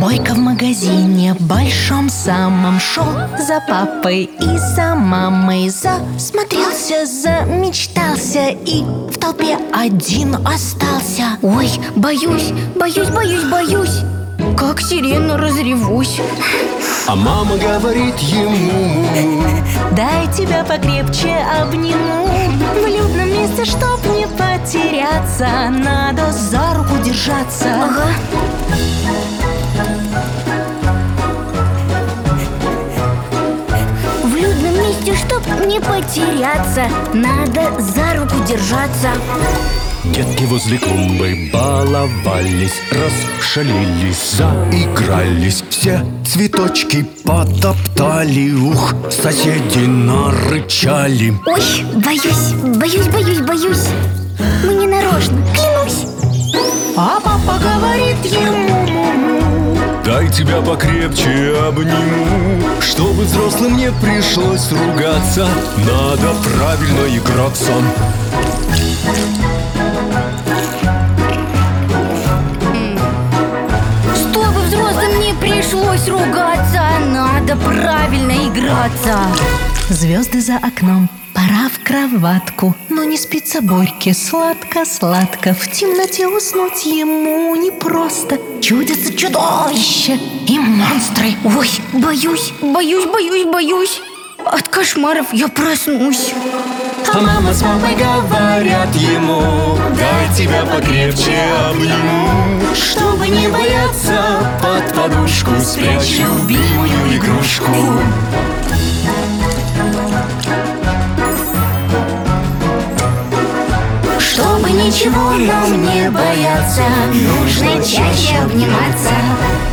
Бойко в магазине большом самом шел за папой и за мамой. Засмотрелся, замечтался и в толпе один остался. Ой, боюсь, боюсь, боюсь, боюсь, как сирену разревусь. А мама говорит ему: дай тебя покрепче обниму. В людном месте, чтоб не потеряться, надо за руку держаться. Ага. В людном месте, чтоб не потеряться, надо за руку держаться. Детки возле клумбы баловались, расшалились, заигрались. Все цветочки потоптали, ух, соседи нарычали. Ой, боюсь, боюсь, боюсь, боюсь, мы не нарочно, клянусь. А папа говорит ему: дай тебя покрепче обниму, чтобы взрослым не пришлось ругаться, надо правильно играться. Чтобы взрослым не пришлось ругаться, надо правильно играться. звезды за окном, пора в кроватку. Но не спится Борьке сладко-сладко. В темноте уснуть ему непросто. Чудятся чудовища и монстры. Ой, боюсь, боюсь, боюсь, боюсь, от кошмаров я проснусь. А мама с папой говорят ему: дай тебя покрепче обниму, чтобы не бояться, под подушку спрячь любимую игрушку. Чтобы ничего нам не бояться, нужно чаще обниматься.